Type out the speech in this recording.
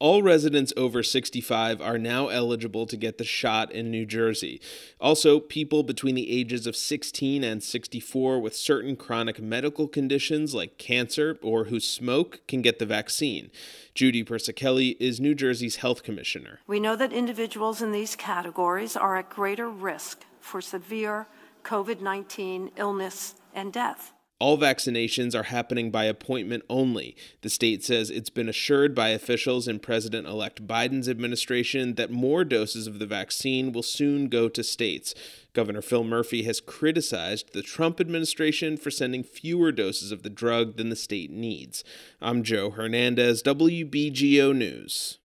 All residents over 65 are now eligible to get the shot in New Jersey. Also, people between the ages of 16 and 64 with certain chronic medical conditions like cancer or who smoke can get the vaccine. Judy Persicelli is New Jersey's health commissioner. We know that individuals in these categories are at greater risk for severe COVID-19 illness and death. All vaccinations are happening by appointment only. The state says it's been assured by officials in President-elect Biden's administration that more doses of the vaccine will soon go to states. Governor Phil Murphy has criticized the Trump administration for sending fewer doses of the drug than the state needs. I'm Joe Hernandez, WBGO News.